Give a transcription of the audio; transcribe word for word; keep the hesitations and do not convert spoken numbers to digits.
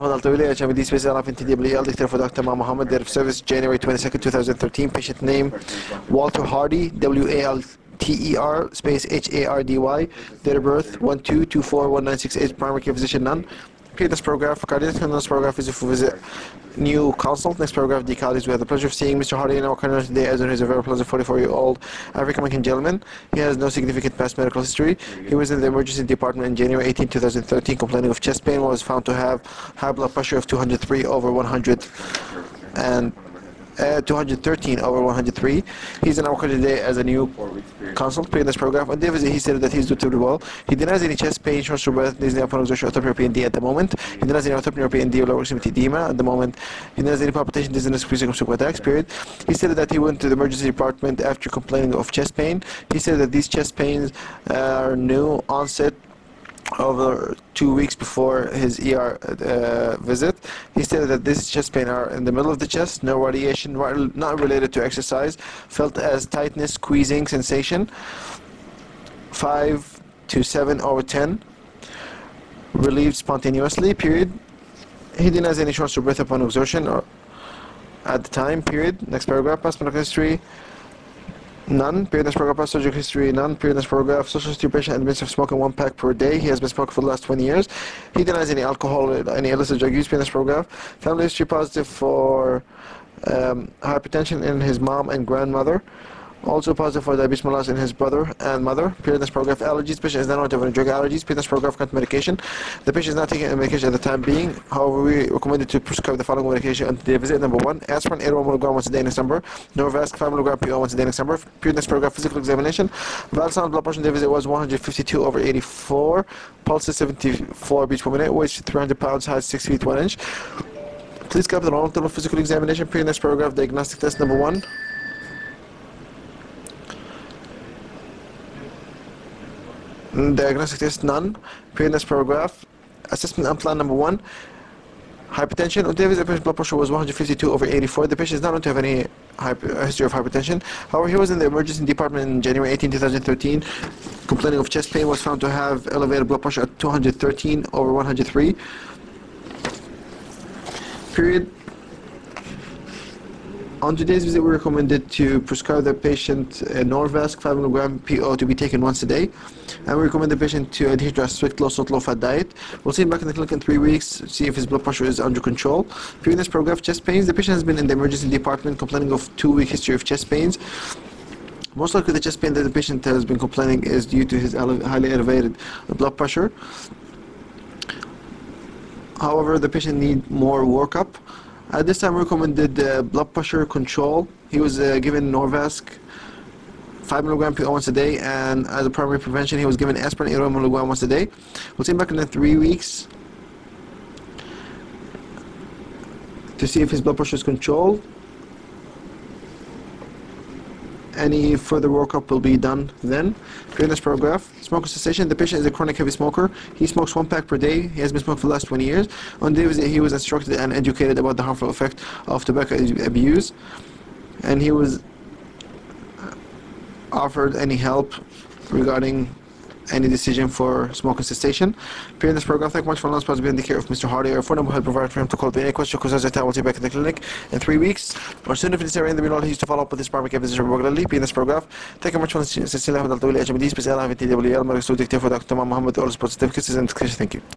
Al-Tawili, H M D space L F N T W L, declared for Doctor Mohammed, date of service January twenty-second, two thousand thirteen. Patient name Walter Hardy, W A L T E R space H A R D Y. Date of birth one two two four one nine six eight. Primary care physician none. Okay, this paragraph, cardiac this paragraph is if we visit new consult. Next paragraph, the colleagues. We have the pleasure of seeing Mister Hardy in our corner today, as he is a very pleasant forty-four-year-old African-American gentleman. He has no significant past medical history. He was in the emergency department in January eighteenth, two thousand thirteen, complaining of chest pain. Was found to have high blood pressure of two hundred three over one hundred and uh, two hundred thirteen over one hundred three. He's in our corner today as a new consult. In this paragraph, on day visit, he said that he's doing totally well. He denies any chest pain, short of breath, dizziness, upon exertion, orthopnea P N D at the moment. He denies any orthopnea P N D or lower extremity edema at the moment. He denies any palpitation, dizziness, freezing, or subsequent attacks, period. He said that he went to the emergency department after complaining of chest pain. He said that these chest pains are new onset over two weeks before his E R uh, visit. He stated that this chest pain are in the middle of the chest, no radiation, not related to exercise, felt as tightness, squeezing sensation, five to seven over ten, relieved spontaneously, period. He denies any shortness of breath upon exertion or at the time, period. Next paragraph, past medical history, none. Period. This paragraph, past surgical history, none. Period. This paragraph, social history, patient admits of smoking one pack per day. He has been smoking for the last twenty years. He denies any alcohol, any illicit drug use. Period. This paragraph, family history positive for um, hypertension in his mom and grandmother. Also positive for diabetes mellitus in his brother and mother. Period. This paragraph, allergies. Patient is not aware of any drug allergies. Period. This paragraph, current medication. The patient is not taking any medication at the time being. However, we recommended to prescribe the following medication until the visit. Number one, aspirin, eight milligram once a day next number. Norvasc, five milligram P O once a day next number. Period. This paragraph, physical examination. Valsalm blood pressure the visit was one hundred fifty-two over eighty-four. Pulse is seventy-four beats per minute. Weight three hundred pounds. Height six feet one inch. Please copy the normal physical examination. Period. This paragraph, diagnostic test number one. Diagnostic test none. Period. This paragraph, assessment and plan number one. Hypertension. On David's patient blood pressure was one hundred fifty-two over eighty-four. The patient is not known to have any hyper, history of hypertension. However, he was in the emergency department in January eighteenth, two thousand thirteen, complaining of chest pain. Was found to have elevated blood pressure at two hundred thirteen over one hundred three. Period. On today's visit, we recommended to prescribe the patient uh, Norvasc five milligram P O to be taken once a day. And we recommend the patient to adhere to a strict low-salt, low-fat diet. We'll see him back in the clinic in three weeks, see if his blood pressure is under control. During this paragraph, chest pains. The patient has been in the emergency department complaining of two-week history of chest pains. Most likely the chest pain that the patient has been complaining is due to his ele highly elevated blood pressure. However, the patient needs more workup. At this time, we recommended uh, blood pressure control. He was uh, given Norvasc five milligram P O once a day, and as a primary prevention, he was given aspirin eight milligram once a day. We'll see him back in three weeks to see if his blood pressure is controlled. Any further workup will be done then. During this paragraph, smoker cessation. The patient is a chronic heavy smoker. He smokes one pack per day. He has been smoking for the last twenty years. On day visit, he was instructed and educated about the harmful effect of tobacco abuse, and he was offered any help regarding any decision for smoking cessation. Period. This paragraph, thank you much for allowing us to be in the care of Mister Hardy. Our phone number will provide for him to call. Any questions, concerns, I will see you back in the clinic in three weeks. Or soon if necessary, in the meanwhile, he used to follow up with this primary care physician regularly. In this paragraph, thank you much for listening. H M D, special F N T W L, Medical Dictator for Doctor Mohammed, all sports certificates and thank you.